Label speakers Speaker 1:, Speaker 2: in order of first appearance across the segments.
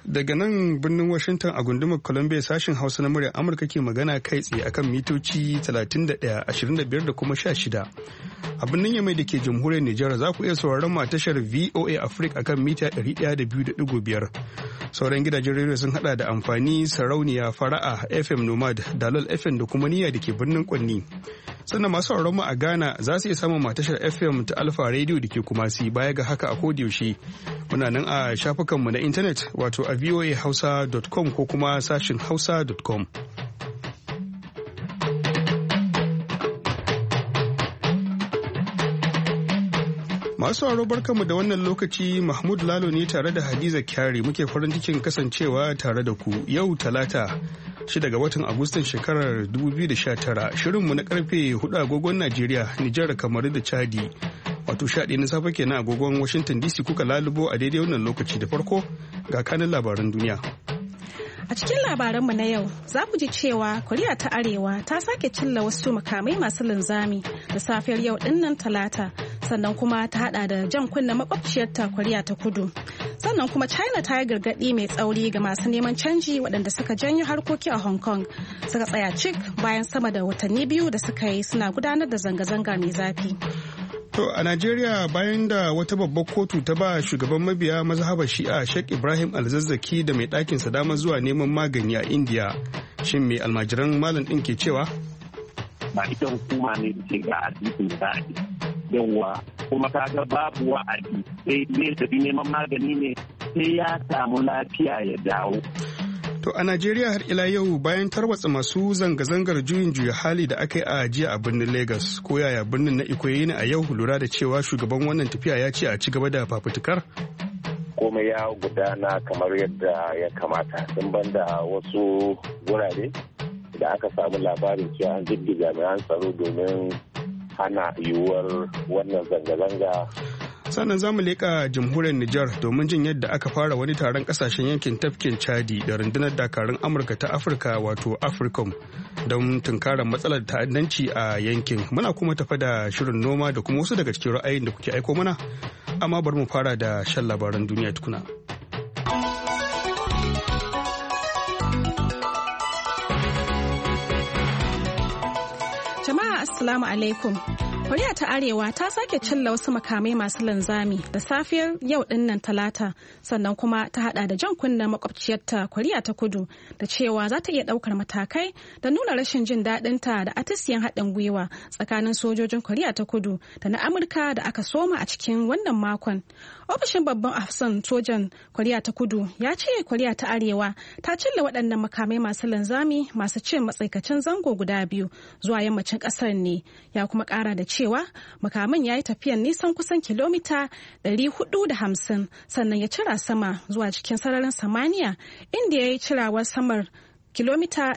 Speaker 1: Daga nan birnin Washington a gundumar Columbia sashen Hausa na muryar Amurka ke magana kai tsaye akan mitoci 31, 25 da kuma 16. A birnin Yamai da ke jamhuriyar Nijar za ku iya sauraron mu a tashar VOA Africa akan mita 102.5. Sauran gidajen rediyo sun hada da amfani, sarauniya, fara'a, FM Nomad, Dalol FM da kuma niyya da ke birnin Kwanni. Sannan masu sauraron mu a Ghana za su iya samun tashar FM ta Alpha Radio da ke Kumasi. Baya ga haka a kodiyaushe muna nan a shafukanmu na intanet wato a voahausa.com ko kuma sashin hausa.com. Masu sauraro barkanmu da wannan lokaci. Mahmud Lalo ne tare da Hadiza Kyari muke farin cikin kasancewa tare da ku yau Talata 6 ga watan Agustan shekarar 2019. Shirinmu na karfe 4 agogon Najeriya, Nijar, Kamaru da Chadi. Wato 11 na safe kenan agogon Washington DC kuka lalubo a daidai wannan lokaci. Da farko ga kanin labaran duniya.
Speaker 2: A cikin labaranmu na yau za ku ji cewa Koriya ta Arewa ta sake cilla wasu makamai masu linzami da safiyar yau dinnan Talata, sannan kuma ta hada da jan kunna makwabciyarta Koriya ta Kudu. Sannan kuma China ta yi gargadi mai tsauri ga masu neman canji waɗanda suka janyo harkoki a Hong Kong suka tsaya cik bayan sama da watanni 2 da suka yi suna gudanar da zanga-zanga mai zafi.
Speaker 1: To a Najeriya bayan da wata babbar kotu ta ba shugaban mabiya mazhabar Shi'a Sheikh Ibrahim Alzazzaki da mai ɗakinsa damar zuwa neman magani a India, shin mai almajiran malam ɗin ke cewa?
Speaker 3: Ba ita hukuma ne ce ga hadisin da ake yawa kuma kaga babu wa'adi sai ne tafi neman magani ne sai ya samu lafiya ya dawo.
Speaker 1: To a Najeriya har ila yau bayan tarwatsa masu zanga-zangar juyin juya hali da aka yi a jiya a birnin Lagos, ko yaya birnin na Ikoyi ne a yau lura da cewa shugaban wannan tafiya ya ce a ci gaba da fafutukar?
Speaker 4: Komai ya gudana kamar yadda ya kamata, sun banda wasu wurare da aka samu labarin cewa an jirgi jami'an tsaro domin hana yiwuwar wannan zanga-zanga.
Speaker 1: Sannan za mu leƙa jamhuriyar Nijar domin jin yadda aka fara wani taron ƙasashen yankin tafkin Chadi da rundunar dakarun Amurka ta Afirka wato AFRICOM don tunkarar matsalar ta'addanci a yankin. Muna kuma tafa da shirin noma da kuma wasu daga cikin ra'ayin da kuke aiko mana, amma bari mu fara da shan labaran duniya tukuna.
Speaker 2: Jama'a assalamu alaikum. Koriya ta Arewa ta sake cilla wasu makamai masu linzami da safiyar yau dinnan Talata, sannan kuma ta hada da jan kunna makwabciyarta Koriya ta Kudu da cewa za ta iya daukar matakai da nuna rashin jin daɗinta da atisiyan haɗin gwiwa tsakanin sojojin Koriya ta Kudu da na Amurka da aka soma a cikin wannan makon. Ofishin babban hafsan sojan Koriya ta Kudu ya ce Koriya ta Arewa ta cilla waɗannan makamai masu linzami masu cin matsaikacin zango guda 2 zuwa yammacin ƙasar ne, ya kuma ƙara da cewa makamin ya yi tafiyan nisan kusan kilomita 450 sannan ya cira sama zuwa cikin sararin samaniya inda ya yi cirawar samar kilomita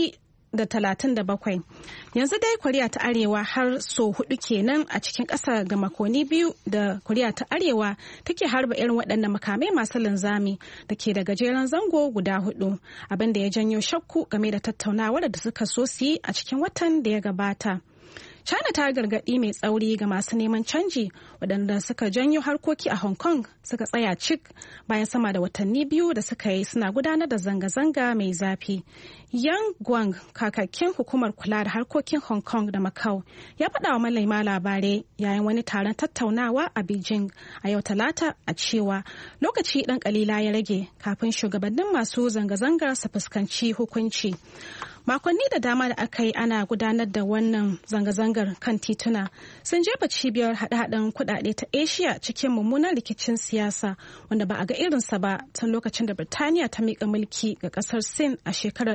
Speaker 2: 137. Yanzu dai Koriya ta Arewa har so 4 kenan a cikin ƙasa ga makonni 2 da Koriya ta Arewa take harba irin waɗannan makamai masu linzami da ke da gajeren zango guda 4, abin da ya janyo shakku game da tattaunawar da suka so su yi a cikin watan da ya gabata. China ta gargaɗi mai tsauri ga masu neman canji waɗanda suka janyo harkoki a Hong Kong suka tsaya cik bayan sama da watanni 2 da suka yi suna gudanar da zanga-zanga mai zafi. Yang Guang, kakakin hukumar kula da harkokin Hong Kong da Macau, ya faɗa wa manema labarai yayin wani taron tattaunawa a Beijing a yau Talata a cewa lokaci ɗan ƙalila ya rage kafin shugabannin masu zanga-zangar su fuskanci hukunci. Makonni da dama da aka yi ana gudanar da wannan zanga-zangar kan tituna sun jefa cibiyar haɗe-haɗen kuɗaɗe ta Asia cikin mummunan rikicin siyasa wanda ba a ga irinsa ba tun lokacin da Birtaniya ta miƙa mulki ga ƙasar Sin a shekarar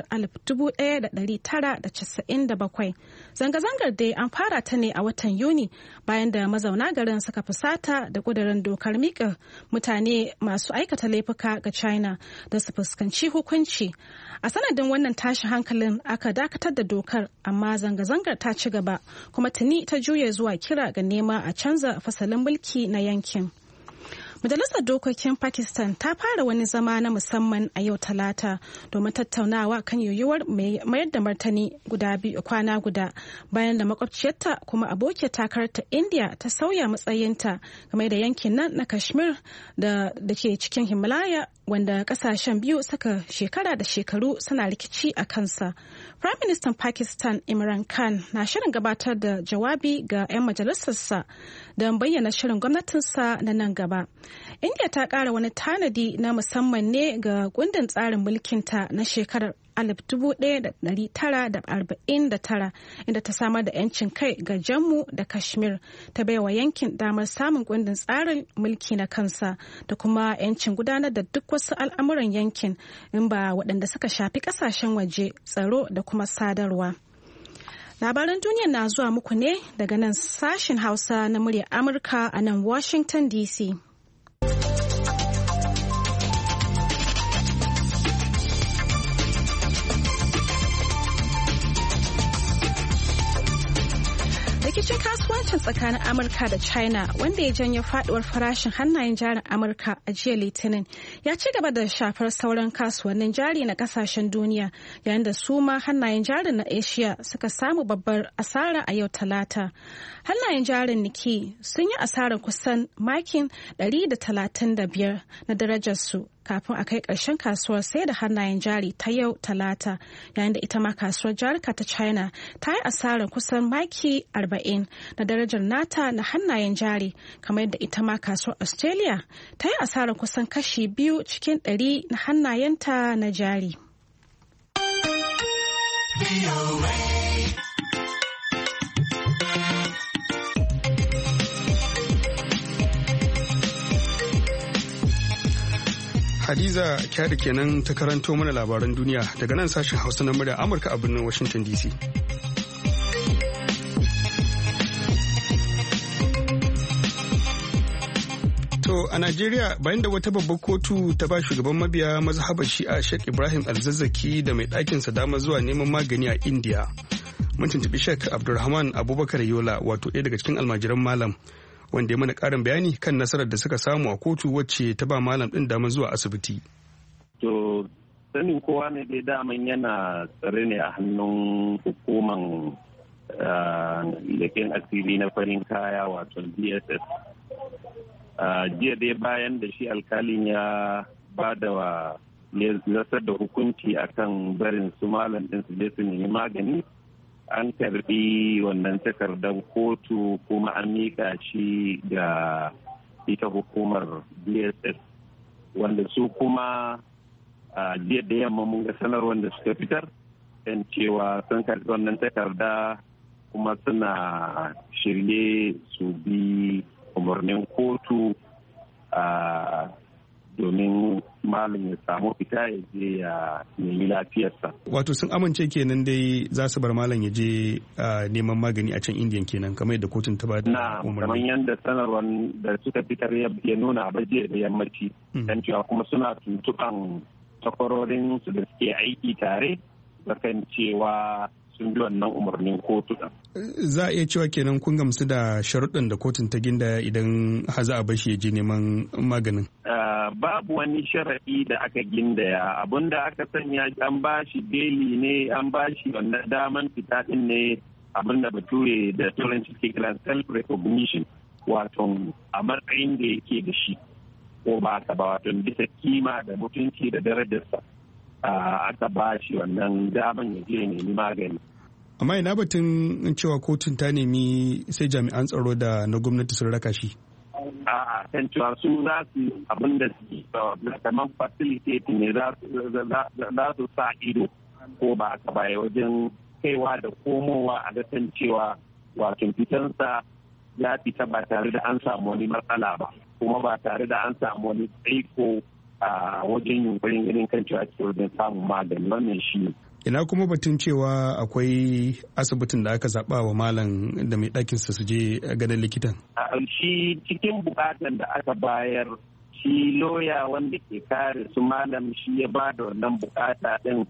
Speaker 2: 1997. Zanga-zangar dai an fara ta ne a watan Yuni bayan da mazauna garin suka fusata da ƙudurin dokar miƙa mutane masu aikata laifuka ga China da su fuskanci hukunci. A sanadin wannan tashin hankalin aka dakatar da dokar, amma zanga-zangar ta ci gaba kuma tuni ta juya zuwa kira ga nema a canza fasalin mulki na yankin. Majalisar Dokokin Pakistan ta fara wani zama na musamman a yau Talata domin tattaunawa kan yiwuwar mayar da martani kwana guda bayan da makwabciyarta kuma abokiyar takararta India ta sauya matsayinta game da yankin nan na Kashmir da ke cikin Himalaya wanda kasashen biyu suka shekara da shekaru suna rikici a kansa. Prime Minister Pakistan Imran Khan na shirin gabatar da jawabi ga 'yan majalisarsa don bayyana shirin gwamnatinsa na nan gaba. India ta ƙara wani tanadi na musamman ne ga kundin tsarin mulkinta na shekarar 1949 inda ta samar da 'yancin kai ga Jammu da Kashmir, ta baiwa yankin damar samun kundin tsarin mulki na kansa da kuma 'yancin gudanar da duk wasu al'amuran yankin in ba waɗanda suka shafi ƙasashen waje, tsaro da kuma sadarwa. Labaran duniya na zuwa muku ne daga nan sashen Hausa na muryar Amurka a nan Washington DC. Rikicin kasuwancin tsakanin Amurka da China wanda ya janyo faduwar farashin hannayen jarin Amurka a jiya Litinin ya ci gaba da shafar sauran kasuwannin jari na kasashen duniya, yayin da su ma hannayen jarin na Asia suka samu babbar asara a yau Talata. Hannayen jarin Nikkei sun yi asarar kusan makin 135 na darajarsu kafin a kai ƙarshen kasuwar sai da hannayen jari ta yau Talata, yayin da ita ma kasuwar jarika ta China ta yi asarar kusan maki 40 na darajar nata na hannayen jari, kamar yadda ita ma kasuwar Australia ta yi asarar kusan kashi 2 cikin 100 na hannayenta na jari.
Speaker 1: Hadiza Kyari kenan ta karanto mana labaran duniya daga nan sashen Hausa na murya Amurka a birnin Washington DC. To a Najeriya, bayan da wata babbar kotu ta ba shugaban mabiya mazhabar Shi'a Sheikh Ibrahim Alzazzaki da mai ɗakinsa dama zuwa neman magani a India, mun tuntuɓi Sheikh Abdulrahman Abubakar Yola, wato ɗaya daga cikin almajiran malam, wanda ya mana ƙarin bayani kan nasarar da suka samu a kotu wacce ta ba malam ɗin damar zuwa asibiti.
Speaker 3: To sanin kowa ne dai daman yana tsare ne a hannun hukuman leƙen asiri na farin kaya wato DSS. Jiya dai bayan da shi alkalin ya ba da nasar da hukunci akan barin su malam ɗin su je su nemi magani, an karbi wannan takardar kotu kuma an mika shi ga ita hukumar DSS, wanda su kuma jiya da yamma mun ga sanarwar da suka fitar kan cewa sun karbi wannan takarda kuma suna shirye su bi umarnin kotu domin malam ya samu fita ya je ya nemi lafiyarsa.
Speaker 1: Wato sun amince kenan dai za su bar malam ya je neman magani a can Indiyan kenan kamar yadda kotun ta ba da umarni.
Speaker 3: Kamar yadda sanarwar da suka fitar ya nuna a baje da yammaci. Dan cewa kuma suna tuntuɓan takwarorin su da suke aiki tare kan cewa sun bi wannan umarnin kotu ɗin.
Speaker 1: Za a iya cewa kenan kun gamsu da sharuɗan da kotun ta ginda idan haza a bashi ya je neman maganin.
Speaker 3: Babu wani sharaɗi da aka gindaya, abinda aka sanya an bashi beli ne, an bashi wannan daman fita ɗin ne, abinda bature da turanci ke kira self recognition, wato a matsayin da yake da shi ko ba ka ba, wato bisa kima da mutunci da darajarsa aka bashi wannan daman ya je nemi magani.
Speaker 1: Amma ina batun cewa kotun ta nemi sai jami'an tsaro da na gwamnati sun raka shi.
Speaker 3: A kan cewa su za su abin da su kamar facilitate ne za su sa ido ko ba ka baya wajen kaiwa da komowa a gasan cewa wato fitansa ya fita ba tare da an samu wani matsala ba, kuma ba tare da an samu wani tsaiko a wajen yunkurin irin kan cewa ke wajen samun magani. Wannan shi
Speaker 1: ina kuma batun cewa akwai asibitin da aka zaɓa wa malam da mai ɗakinsa su je ganin likitan.
Speaker 3: Shi cikin bukatan da aka bayar, shi loya wanda ke kare su malam shi ya ba da wannan bukata ɗin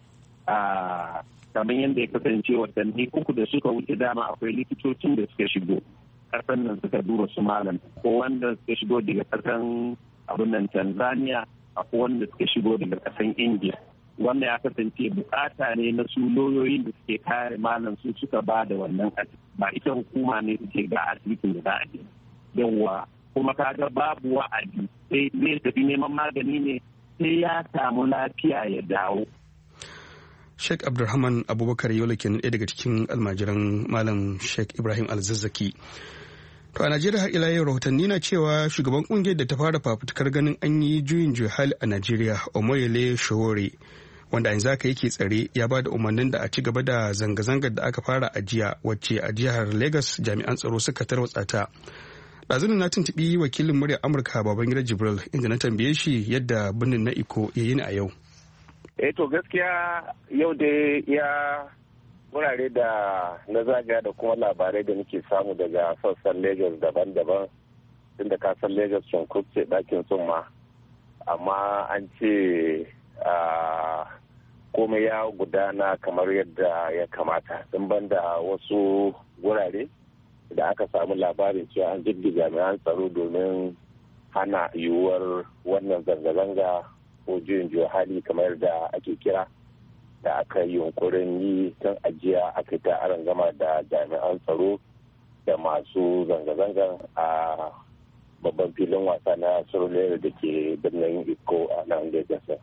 Speaker 3: kamar yadda ya kasance watanni 3 da suka wuce dama akwai likitocin da suka shigo ƙasan nan suka dura su malam, ko wanda suka shigo daga ƙasan abin nan Tanzania, akwai wanda suka shigo daga ƙasan India. Wanda ya kasance bukata ne na su lauyoyin da suke kare malam su suka ba da wannan ba ita hukuma ne suke ga asibitin da za a je. Yawwa kuma kaga babu wa'adi sai zai tafi neman magani ne sai ya samu lafiya ya dawo.
Speaker 1: Sheikh Abdulrahman Abubakar Yola kenan ɗaya daga cikin almajiran Malam Sheikh Ibrahim Alzazzaki. To a Najeriya har ila yau rahotanni na cewa shugaban kungiyar da ta fara fafutukar ganin an yi juyin juya hali a Najeriya, Omoyele Sowore, wanda yanzu haka yake tsare, ya ba da umarnin da a ci gaba da zanga-zangar da aka fara a jiya, wacce a jihar Lagos jami'an tsaro suka tarwatsa ta. Ɗazunan na tuntuɓi wakilin muryar Amurka Babangida Jibril inda na tambaye shi yadda birnin na Iko ya yi ni a yau.
Speaker 4: To gaskiya yau dai ya wurare da na zaga da kuma labarai da nake samu daga sassan Lagos daban-daban, tunda kasan Lagos ce ɗakin tsumma, amma an ce komai ya gudana kamar yadda ya kamata, sun banda wasu wurare da aka samu labarin cewa an jirgi jami'an tsaro domin hana yiwuwar wannan zanga-zanga ko juyin juya hali kamar da ake kira da aka yi yunkurin yi tun ajiya aka ta arangama da jami'an tsaro da masu zanga-zangan a babban filin wasa na Surulere da ke birnin Iko a nan Lagos.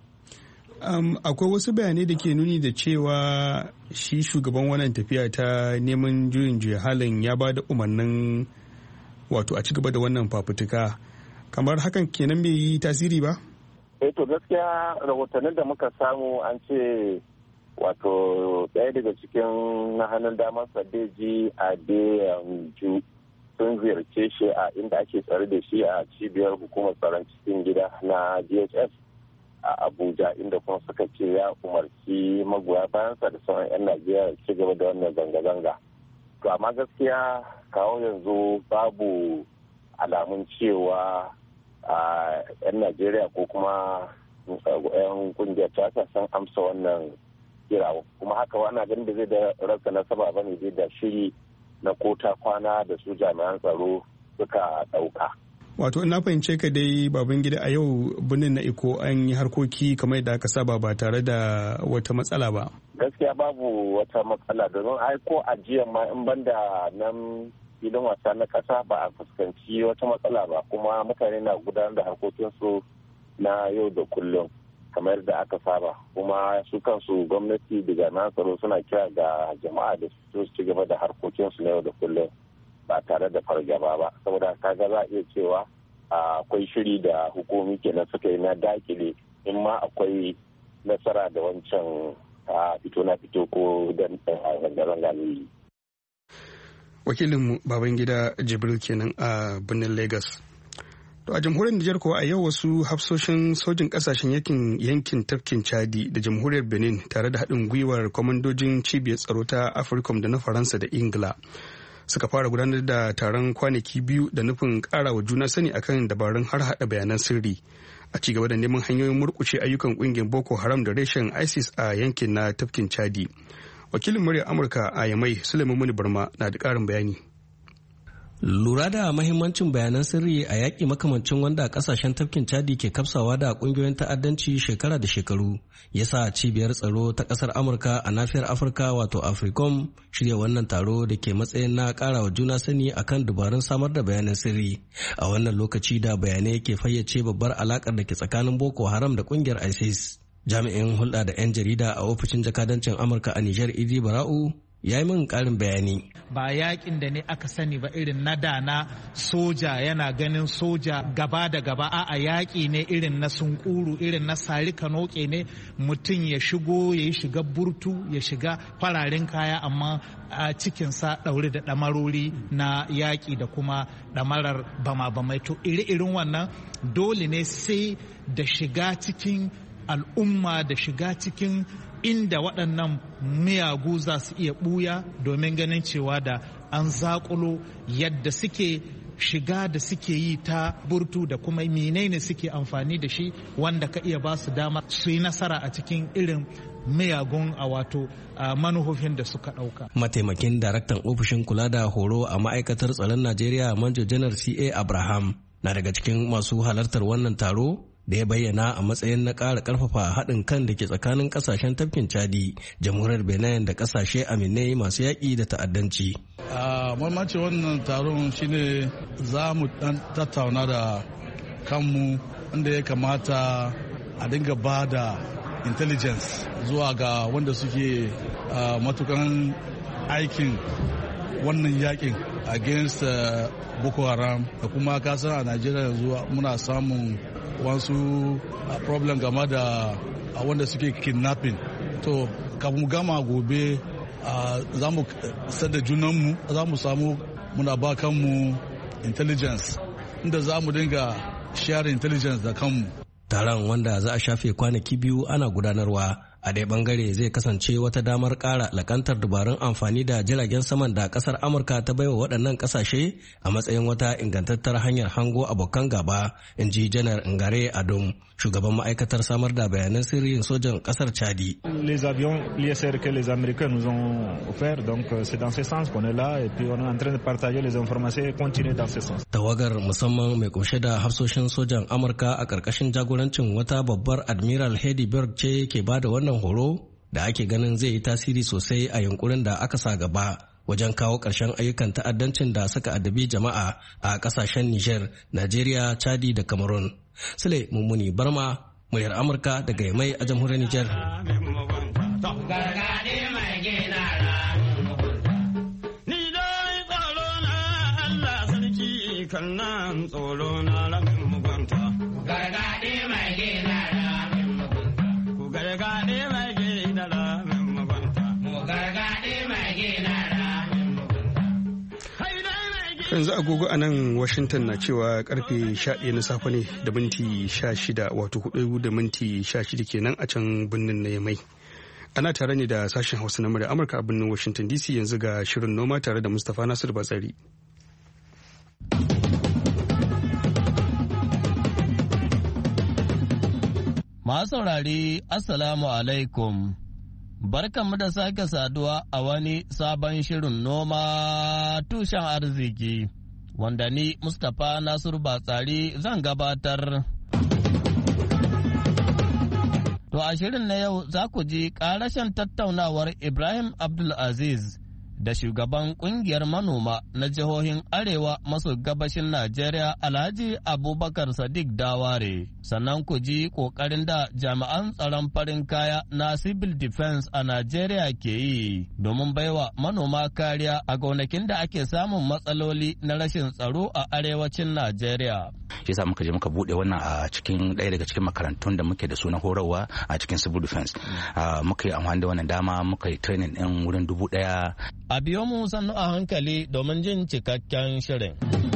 Speaker 1: Akwai wasu bayanai da ke nuni da cewa shi shugaban wannan tafiya ta neman juyin juya halin ya ba da umarnin wato a ci gaba da wannan fafutuka, kamar hakan kenan bai yi tasiri ba?
Speaker 4: To gaskiya rahotannin da muka samu an ce wato ɗaya daga cikin na hannun damar Sadeji Adeyanju sun ziyarce shi a inda ake tsare da shi a cibiyar hukumar tsaron cikin gida na DHS a Abuja, inda kuma suka ce ya umarci magoya bayansa da sauran 'yan Najeriya ci gaba da wannan zanga-zanga. To amma gaskiya kawo yanzu babu alamun cewa 'yan Najeriya ko kuma 'yan kungiyar ta san amsa wannan kira, kuma haka wana ganin da zai da rasa nasaba bane zai da shiri na kota kwana da su jami'an tsaro suka ɗauka.
Speaker 1: Wato ina fahimce ka dai Babangida, a yau birnin na Iko an yi harkoki kamar yadda aka saba ba tare da wata matsala ba.
Speaker 4: Gaskiya babu wata matsala, domin ai ko ajiyar ma in banda nan filin wasa na ƙasa ba a fuskanci wata matsala ba, kuma mutane na gudanar da harkokinsu na yau da kullum kamar da aka saba, kuma su kansu gwamnati da jami'an tsaro suna kira ga jama'a da su ci gaba da harkokinsu na yau da kullum ba tare da fargaba ba, saboda kaga za a iya cewa akwai shiri da hukumi kenan suka yi na dakile in ma akwai nasara da wancan fito na fito ko da zanga-zanga ne.
Speaker 1: Wakilinmu Babangida Jibril kenan a birnin Lagos. To a jamhuriyar Nijar kuwa a yau wasu hafsoshin sojin kasashen yankin tafkin Chadi da jamhuriyar Benin tare da haɗin gwiwar kwamandojin cibiyar tsaro ta Africom da na Faransa da Ingila suka fara gudanar da taron kwanaki biyu da nufin ƙara wa juna sani akan dabarun har haɗa bayanan sirri a ci gaba da neman hanyoyin murƙushe ayyukan ƙungiyar Boko Haram da reshen ISIS a yankin na tafkin Chadi. Wakilin muryar Amurka a Yamai Suleiman Muni Barma na da ƙarin bayani.
Speaker 5: Lura da mahimmancin bayanan sirri a yaƙi makamancin wanda ƙasashen tafkin Chadi ke kafsawa da ƙungiyoyin ta'addanci shekara da shekaru ya sa cibiyar tsaro ta ƙasar Amurka a nafiyar Afirka wato Africom shirya wannan taro da ke matsayin na ƙara wa juna sani akan dubarun samar da bayanan sirri a wannan lokaci da bayanai ke fayyace babbar alaƙar da ke tsakanin Boko Haram da ƙungiyar ISIS. Jami'in hulɗa da 'yan jarida a ofishin jakadancin Amurka a Nijar Idi Bara'u ya yi min ƙarin bayani.
Speaker 6: Ba yakin da ne aka sani ba irin na dana soja yana ganin soja gaba da gaba, a yaƙi ne irin na sunkuru, irin na sari kanoke ne, mutum ya shigo ya yi shiga burtu ya shiga fararen kaya amma a cikinsa ɗaure da ɗamarori na yaƙi da kuma ɗamarar bama-bamai. To iri-irin wannan dole ne sai da shiga cikin al'umma da shiga cikin inda waɗannan miyagu za su iya ɓuya domin ganin cewa da an zaƙulo yadda suke shiga da suke yi ta burtu da kuma menene suke amfani da shi wanda ka iya ba su dama su yi nasara a cikin irin miyagun a wato manufofin da suka ɗauka.
Speaker 5: Mataimakin daraktan ofishin kula da horo a ma'aikatar tsaron Najeriya Manjo Janar C.A. Abraham na daga cikin masu halartar wannan taro da ya bayyana a matsayin na ƙara ƙarfafa haɗin kan da ke tsakanin ƙasashen tafkin Chadi, jamhuriyar Benin da ƙasashe aminai masu yaƙi da ta'addanci.
Speaker 7: Mamaci wannan taron shine za mu tattauna da kanmu inda ya kamata a dinga ba da intelligence zuwa ga wanda suke matukan aikin wannan yakin against Boko Haram da kuma kasar a Najeriya yanzu muna samun wasu problem game da wanda suke kidnapping. To kafin mu gama gobe za mu sada junanmu, za mu samu muna ba kanmu intelligence inda za mu dinga share intelligence da kanmu.
Speaker 5: Taron wanda za a shafe kwanaki 2 ana gudanarwa a ɗaya bangare zai kasance wata damar ƙara lakantar dabarun amfani da jiragen saman da ƙasar Amurka ta baiwa waɗannan ƙasashe a matsayin wata ingantattar hanyar hango abokan gaba, in ji Janar Ngare Adom, shugaban ma'aikatar samar da bayanan sirrin sojan ƙasar Chadi.
Speaker 8: Les avions l'ISR que les Américains nous ont offert, donc c'est dans ce sens qu'on est là et puis on est en train de partager les informations et continuer dans ce sens.
Speaker 5: Tawagar musamman mai kunshe da hafsoshin sojan Amurka a ƙarƙashin jagorancin wata babbar Admiral Hedy Berg ce ke bada wannan horo da ake ganin zai yi tasiri sosai a yunkurin da aka sa gaba wajen kawo ƙarshen ayyukan ta'addancin da suka addabi jama'a a ƙasashen Niger, Najeriya, Chadi da Cameroon. Sule Mummuni Barma, muryar Amurka daga Yamai a jamhuriyar Niger.
Speaker 9: Kan tsoro na rabin mugunta. Gargaɗe mai gina rabin mugunta. Ku gargaɗe mai gina rabin mugunta. Mu gargaɗe mai gina rabin mugunta.
Speaker 1: Yanzu agogo a nan Washington na cewa karfe 11 na safe ne da minti 16, wato 4 da minti 16 kenan a can birnin na Yamai. Ana tare ne da sashen Hausa na murya Amurka a birnin Washington DC. Yanzu ga shirin noma tare da Mustapha Nasir Batsari.
Speaker 10: Masu saurari, Assalamu alaikum. Barkanmu da sake saduwa a wani sabon shirin noma tushen arziki, wanda ni Mustapha Nasiru Batsari zan gabatar. To a shirin na yau za ku ji ƙarashin tattaunawar Ibrahim Abdulaziz da shugaban kungiyar manoma na jihohin arewa maso gabashin Najeriya Alhaji Abubakar Sadiq Daware. Sannan ku ji kokarin da jami'an tsaron farin kaya na Civil Defense a Najeriya ke yi domin baiwa manoma kariya a gonakin da ake samun matsaloli na rashin tsaro a arewacin Najeriya.
Speaker 11: Shi yasa muka je muka bude wannan a cikin ɗaya daga cikin makarantun da muke da su na horarwa a cikin Civil Defense. Muka yi amfani da wannan dama muka yi training ɗin wurin 1,000.
Speaker 10: A biyo mu sannu a hankali domin jin cikakken shirin.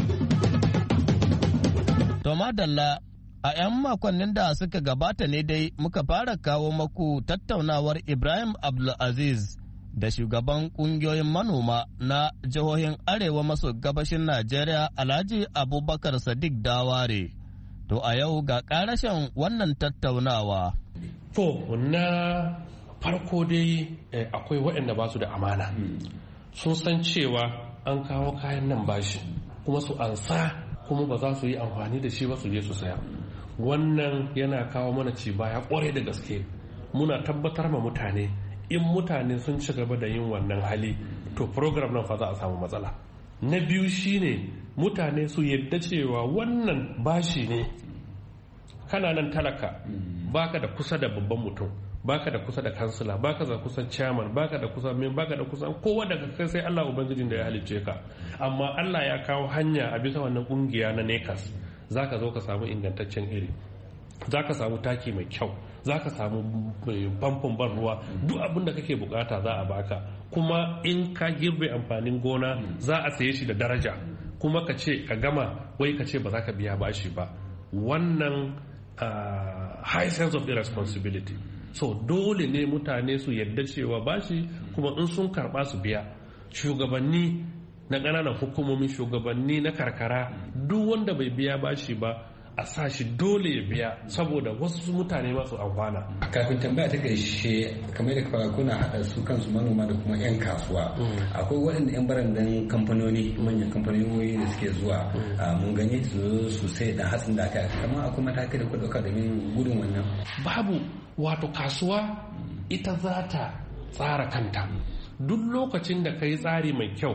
Speaker 10: To madalla, a 'yan makonnin da suka gabata ne dai muka fara kawo maku tattaunawar Ibrahim Abdulaziz da shugaban kungiyoyin manoma na jihohin arewa maso gabashin Najeriya Alhaji Abubakar Sadiq Daware. To a yau ga karashin wannan tattaunawa.
Speaker 12: To na farko dai akwai waɗanda ba su da amana. Sun san cewa an kawo kayan nan bashi kuma su ansa kuma ba za su yi amfani da shi ba su je su saya. Wannan yana kawo mana ci baya kwarai da gaske. Muna tabbatar ma mutane in mutane sun ci gaba da yin wannan hali to program nan fa za a samu matsala. Na biyu shine mutane su yadda cewa wannan bashi ne. Kana nan talaka baka da kusa da babban mutum, baka da kusa da kansila, baka da kusan chairman, baka da kusan min, baka da kusan kowa daga kai sai Allah ubangijin da ya halicce ka. Amma Allah ya kawo hanya a bisa wannan kungiya na NECAS. Zaka zo ka samu ingantaccen iri, zaka samu taki mai kyau, zaka samu famfon ban ruwa, duk abin da kake bukata za a baka. Kuma in ka girbe amfanin gona za a saye shi da daraja, kuma ka ce ka gama wai ka ce ba za ka biya bashi ba. Wannan high sense of irresponsibility. So dole ne mutane su yadda cewa bashi kuma in sun karba su biya. Shugabanni na ƙananan hukumomin, shugabanni na karkara, duk wanda bai biya bashi ba a sa shi dole ya biya saboda wasu mutane masu amfana.
Speaker 13: Kafin tambaya ta ƙarshe, kamar da fara kuna haɗa su kansu manoma da kuma 'yan kasuwa. Akwai waɗanda 'yan barandan kamfanoni, manyan kamfanoni da suke zuwa mun gani su sai da hatsin da aka yi, kamar akwai matakai da ku ɗauka domin gudun wannan.
Speaker 12: Babu, wato kasuwa ita za ta tsara kanta. Duk lokacin da ka yi tsari mai kyau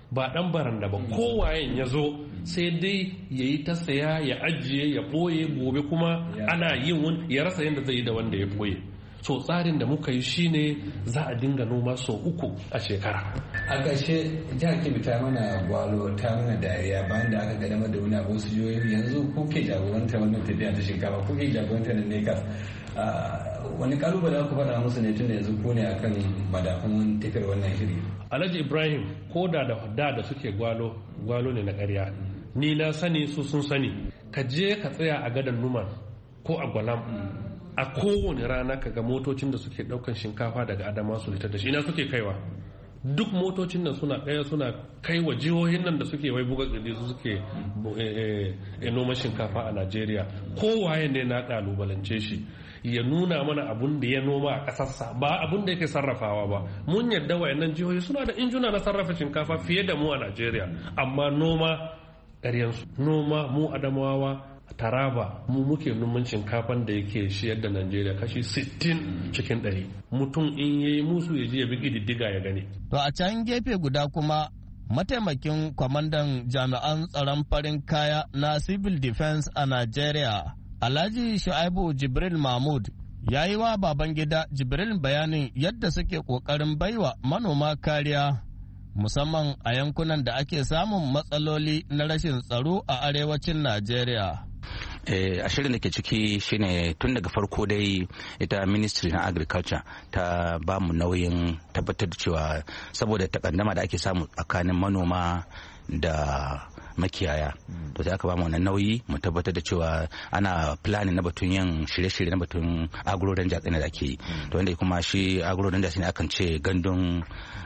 Speaker 12: ba dan baranda ba, kowayen ya zo sai dai ya yi ta saya ya ajiye ya ɓoye, gobe kuma ana yin wani ya rasa yadda zai yi da wanda ya ɓoye. So tsarin da muka yi shine za a dinga noma sau 3 a shekara.
Speaker 13: A ƙarshe jihar Kebbi ta mana gwalo ta mana dariya bayan da aka gadama da wani abu su jihohi, yanzu kuke jagoranta wannan tafiya ta shinkafa, kuke jagoranta da nekas. Wani kalubale ku faɗa musu ne tunda yanzu ku ne akan madafun tafiyar wannan shiri?
Speaker 12: Alhaji Ibrahim ko da suke gwalo ne na ƙarya. Ni na sani su sun sani. Ka je ka tsaya a gadan Numan ko a Gwalam. A kowane rana ka ga motocin da suke daukan shinkafa daga Adama su fitar da shi, ina suke kaiwa? Duk motocin nan suna kaiwa jihohin nan da suke wai buga gidi su suke noman shinkafa a Najeriya. Kowaye ne na kalubalance shi ya nuna mana abun da ya noma a kasarsa, ba abun da yake sarrafawa ba. Mun yadda wayannan jihohi suna da injuna na sarrafa shinkafa fiye da mu a Najeriya, amma noma ƙaryansu. Noma mu Adamawa, Taraba mu muke noman shinkafan da yake shiyar da Najeriya kashi 60 cikin 100. Mutum in yayi musu ya je ya bi ƙididdiga ya gani.
Speaker 10: To a can gefe guda kuma mataimakin kwamandan jami'an tsaron farin kaya na Civil Defense a Najeriya, Alhaji Shu'aibu Jibril Mahmud, ya yi wa Babangida Jibril bayanin yadda suke ƙoƙarin baiwa manoma kariya, musamman a yankunan da ake samun matsaloli na rashin tsaro a arewacin Najeriya.
Speaker 11: A shirin da ke ciki shine tun daga farko dai ita ministry na agriculture ta ba mu nauyin tabbatar da cewa saboda takaddama da ake samu tsakanin manoma da makiyaya, to sai aka ba mu wannan nauyi mu tabbatar da cewa ana planning na batun yin shirye-shirye na batun agro ranger da ake yi, to wanda kuma shi agro ranger shine akan ce gandun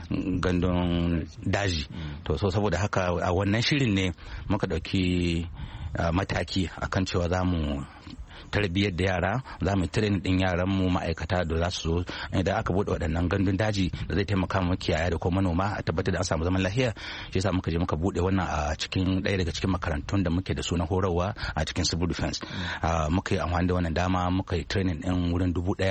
Speaker 11: daji. To so saboda haka a wannan shirin ne muka dauki mataki akan cewa za mu tarbiyyar da yara, za mu training din yaran mu ma'aikata da za su zo idan aka bude waɗannan gandun daji da zai taimaka mu makiyaya da kuma manoma a tabbatar da an samu zaman lafiya. Shi yasa muka je muka bude wannan a cikin ɗaya daga cikin makarantun da muke da su na horarwa a cikin civil defense. Muka yi amfani da wannan dama muka yi training din wurin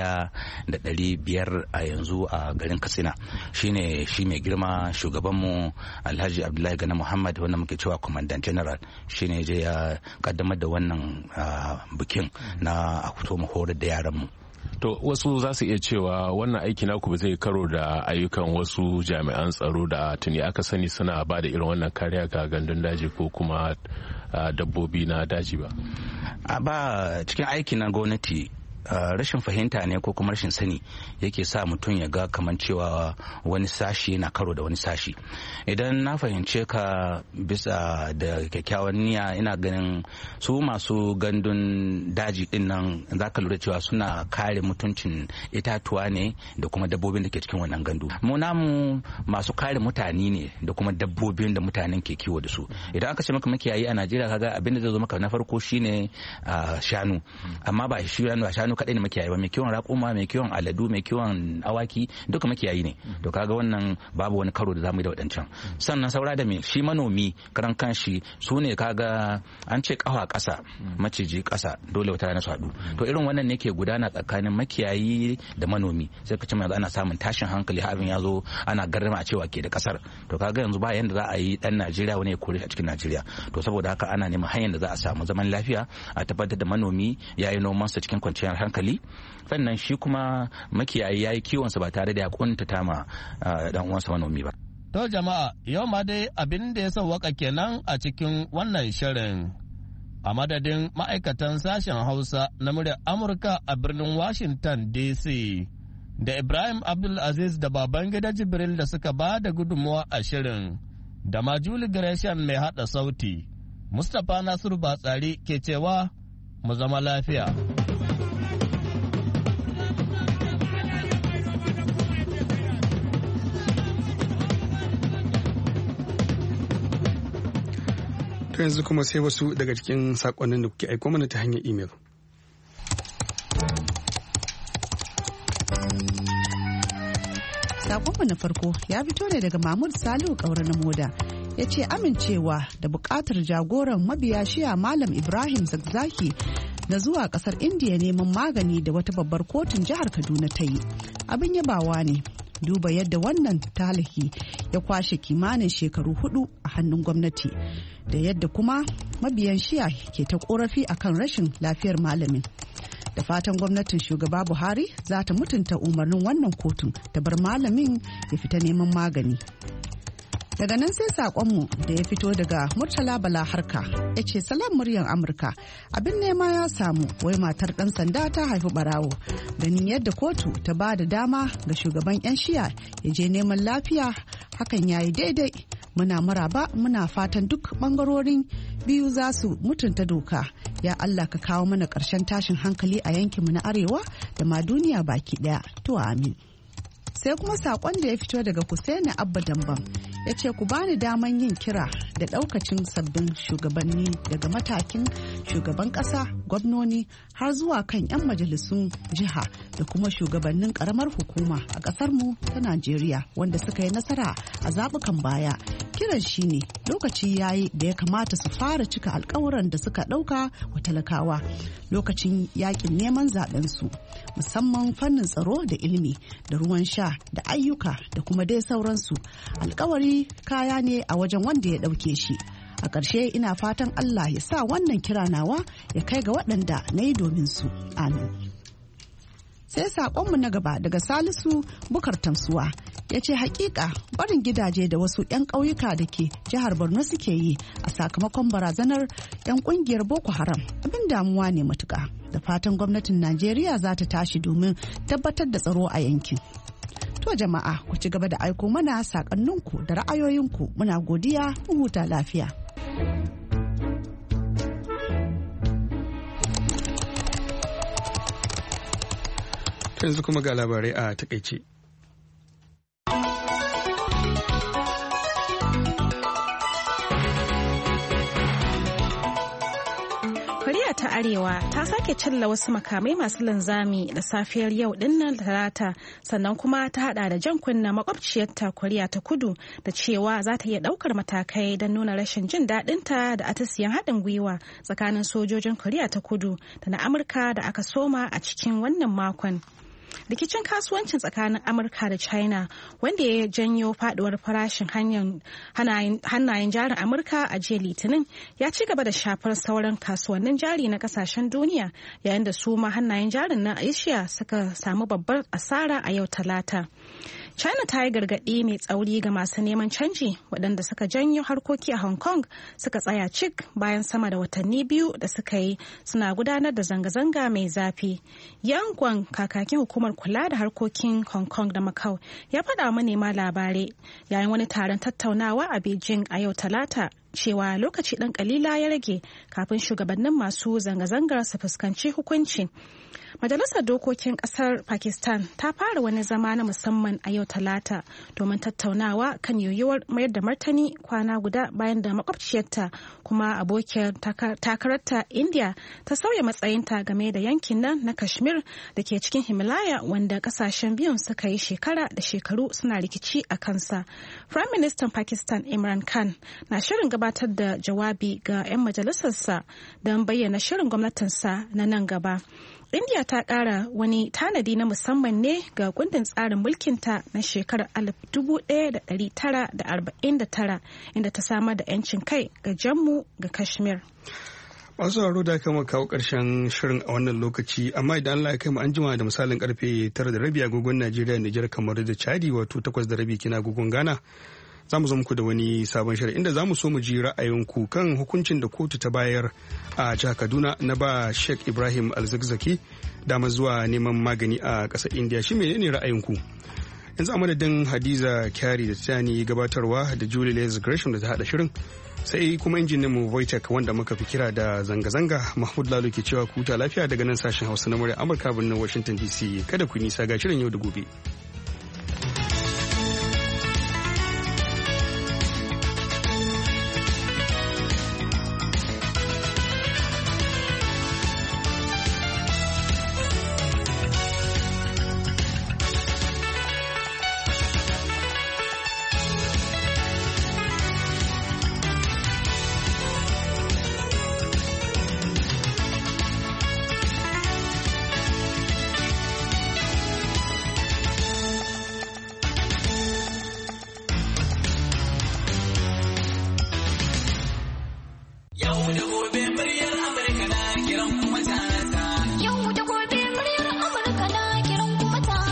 Speaker 11: 1,500 a yanzu a garin Katsina. Shine shi mai girma shugaban mu Alhaji Abdullahi Gana Muhammad wanda muke cewa commandant general, shine je ya kaddamar da wannan bikin na a fito mu horar da yaran mu.
Speaker 14: To wasu za su iya cewa wannan aiki naku ba zai karo da ayyukan wasu jami'an tsaro da tuni aka sani suna ba da irin wannan kariya ga gandun daji ko kuma dabbobi na daji ba?
Speaker 11: Ba cikin aiki na gwamnati rashin fahimta ne ko kuma rashin sani yake sa mutum ya ga kamar cewa wani sashi yana karo da wani sashi. Idan na fahimce ka bisa da kyakkyawan niyya, ina ganin su masu gandun daji din nan za ka lura cewa suna kare mutuncin itatuwa ne da kuma dabbobin da ke cikin wannan gandu. Mu namu masu kare mutane ne da kuma dabbobin da mutanen ke kiwo da su. Idan aka ce maka makiyayi a Najeriya, kaga abin da zai zo maka na farko shine shanu, amma ba shanu kaɗai ne makiyayi ba, mai kiwon raƙuma, mai kiwon aladu, mai kiwon awaki, duka makiyayi ne. To kaga wannan babu wani karo da zamu yi da waɗancan. Sannan saura da me shi manomi karan kanshi, su ne kaga an ce ƙafa ƙasa maciji ƙasa, dole wata rana su haɗu. To irin wannan ne ke gudana tsakanin makiyayi da manomi, sai ka ce yanzu ana samun tashin hankali, abin ya zo ana garrama a cewa ke da ƙasar. To kaga yanzu ba yanda za a yi ɗan Najeriya wani ya kore a cikin Najeriya. To saboda haka ana neman hanyar da za a samu zaman lafiya, a tabbatar da manomi ya yi nomansa cikin kwanciyar hankali, sannan shi kuma makiyayi ya yi kiwonsa ba tare da ya kuntata ma dan uwansa manomi ba.
Speaker 10: To jama'a, yau ma dai abin da ya sauwaka kenan a cikin wannan shirin. A madadin ma'aikatan sashen Hausa na muryar Amurka a birnin Washington DC, da Ibrahim Abdulaziz da Babangida Jibril da suka ba da gudunmuwa a shirin, da ma Julie Gresham mai haɗa sauti, Mustapha Nasiru Batsari ke cewa mu zama lafiya.
Speaker 1: To yanzu kuma sai wasu daga cikin sakonnin da kuke aiko mana ta hanyar imel.
Speaker 15: Sakonmu na farko ya fito ne daga Mahmud Salihu Kaura na Moda. Ya ce amincewa da bukatar jagoran mabiya shiya Malam Ibrahim Zakzaki na zuwa kasar Indiya neman magani da wata babbar kotun jihar Kaduna ta yi. Abin yabawa ne. duba yadda wannan talihi ya kwashe kimanin shekaru 4 a hannun gwamnati da yadda kuma mabiyan shiya ke ta korafi akan rashin lafiyar malamin. Da fatan gwamnatin shugaba Buhari za ta mutunta umarnin wannan kotun ta bar malamin ya fita neman magani. Daga nan sai saƙonmu da ya fito daga Murtala Bala Harka ya ce salam muryar Amurka, abin nema ya samu, wai matar ɗan sanda ta haifi ɓarawo. Ganin yadda kotu ta ba da dama ga shugaban 'yan shiya ya je neman lafiya, hakan ya yi daidai. Muna maraba, muna fatan duk ɓangarorin biyu za su mutunta doka. Ya Allah ka kawo mana ƙarshen tashin hankali a yankinmu na arewa da ma duniya baki ɗaya. To amin. Sai kuma saƙon da ya fito daga Hussaini Abba Dambam ya ce ku bani daman yin kira da ɗaukacin sabbin shugabanni daga matakin shugaban ƙasa, gwamnoni har zuwa kan 'yan majalisun jiha da kuma shugabannin ƙaramar hukuma a ƙasarmu ta Najeriya wanda suka yi nasara a zaɓukan baya. Kiran shi ne lokaci yayi da ya kamata su fara cika alkawuran da suka ɗauka wa talakawa lokacin yakin neman zaɓensu, musamman fannin tsaro da ilimi da ruwan sha da ayyuka da kuma dai sauransu. Alkawari kaya ne a wajen wanda ya ɗauke shi. A ƙarshe ina fatan Allah ya sa wannan kira nawa ya kai ga waɗanda na yi domin su. Amin. Sai saƙonmu na gaba daga Salisu Bukar Tamsuwa ya ce hakika barin gidaje da wasu 'yan ƙauyuka da ke jihar Borno suke yi a sakamakon barazanar 'yan ƙungiyar Boko Haram abin damuwa ne matuƙa. Da fatan gwamnatin Najeriya za ta tashi domin tabbatar da tsaro a yankin. To jama'a ku ci gaba da aiko mana sakanninku da ra'ayoyinku, muna godiya, mu huta lafiya.
Speaker 1: Yanzu kuma ga labarai a takaice.
Speaker 2: Koriya ta Arewa ta sake cilla wasu makamai masu linzami da safiyar yau dinnan Talata, sannan kuma ta hada da jan kunna makwabciyarta Koriya ta Kudu da cewa za ta iya daukar matakai don nuna rashin jin daɗinta da atisiyan haɗin gwiwa tsakanin sojojin Koriya ta Kudu da na Amurka da aka soma a cikin wannan makon. Rikicin kasuwancin tsakanin Amurka da China wanda ya janyo faduwar farashin hannayen jarin Amurka a jiya Litinin ya ci gaba da shafar sauran kasuwannin jari na kasashen duniya, yayin da su ma hannayen jarin na Asia suka samu babbar asara a yau Talata. China ta yi gargaɗi mai tsauri ga masu neman canji waɗanda suka janyo harkoki a Hong Kong suka tsaya cik bayan sama da watanni 2 da suka yi suna gudanar da zanga-zanga mai zafi. Yang Guang, kakakin hukumar kula da harkokin Hong Kong da Macau, ya faɗa manema labarai yayin wani taron tattaunawa a Beijing a yau Talata cewa lokaci ɗan ƙalila ya rage kafin shugabannin masu zanga-zangar su fuskanci hukunci. Majalisar Dokokin Ƙasar Pakistan ta fara wani zama na musamman a yau Talata domin tattaunawa kan yiwuwar mayar da martani kwana guda bayan da makwabciyarta kuma abokiyar takararta India ta sauya matsayinta game da yankin nan na Kashmir da ke cikin Himalaya wanda kasashen biyun suka yi shekara da shekaru suna rikici a kansa. Prime Minister Pakistan Imran Khan na shirin gabatar da jawabi ga 'yan majalisarsa don bayyana shirin gwamnatinsa na nan gaba. India ta ƙara wani tanadi na musamman ne ga kundin tsarin mulkinta na shekarar 1949 inda ta samar da 'yancin kai ga Jammu ga Kashmir.
Speaker 1: Masu haro da kama kawo ƙarshen shirin a wannan lokaci, amma idan Allah ya kai mu an jima da misalin karfe 9:30 agogon Najeriya, Nijar, kamar da Chadi, wato 8:30 kina agogon Ghana. Za mu zo muku da wani sabon shirin inda za mu so mu ji ra'ayinku kan hukuncin da kotu ta bayar a jihar Kaduna na ba Sheikh Ibrahim Alzakzaki dama zuwa neman magani a ƙasar India. Shi menene ra'ayinku? Yanzu a madadin Hadiza Kyari da Tani gabatarwa da Julie Lez Gresham da ta haɗa shirin, sai kuma injinin mu Voitech wanda muka fi kira da zanga-zanga, Mahmud Lalo ke cewa ku huta lafiya daga nan sashen Hausa na murya Amurka birnin Washington DC. Kada ku nisa ga shirin yau da gobe.